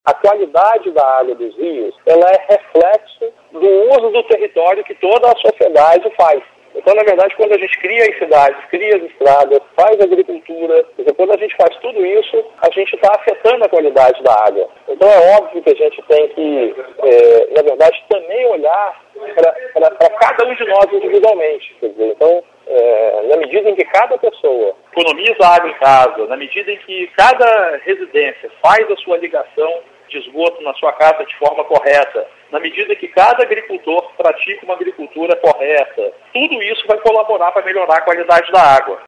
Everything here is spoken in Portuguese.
a qualidade da água dos rios, ela é reflexo do uso do território que toda a sociedade faz. Então, na verdade, quando a gente cria as cidades, cria as estradas, faz agricultura, quando a gente faz tudo isso, a gente está afetando a qualidade da água. Então, é óbvio que a gente tem que, na verdade, também olhar para cada um de nós individualmente. Quer dizer, então, na medida em que cada pessoa economiza água em casa, na medida em que cada residência faz a sua ligação de esgoto na sua casa de forma correta, na medida que cada agricultor pratica uma agricultura correta, tudo isso vai colaborar para melhorar a qualidade da água.